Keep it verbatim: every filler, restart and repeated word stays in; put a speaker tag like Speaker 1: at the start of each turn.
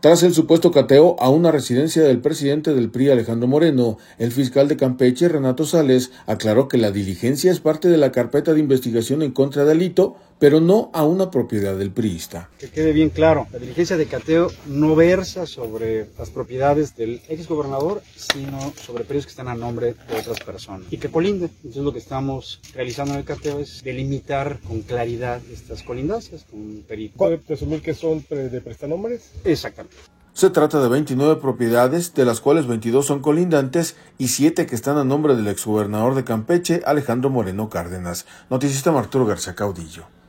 Speaker 1: Tras el supuesto cateo a una residencia del presidente del P R I, Alejandro Moreno, el fiscal de Campeche, Renato Sales, aclaró que la diligencia es parte de la carpeta de investigación en contra de Alito, pero no a una propiedad del priista.
Speaker 2: Que quede bien claro, la diligencia de cateo no versa sobre las propiedades del exgobernador, sino sobre predios que están a nombre de otras personas y que colinden. Entonces lo que estamos realizando en el cateo es delimitar con claridad estas colindancias con peritos.
Speaker 3: ¿Puede presumir que son de prestanombres?
Speaker 2: Exactamente.
Speaker 1: Se trata de veintinueve propiedades, de las cuales veintidós son colindantes y siete que están a nombre del exgobernador de Campeche, Alejandro Moreno Cárdenas. Noticista Arturo García Caudillo.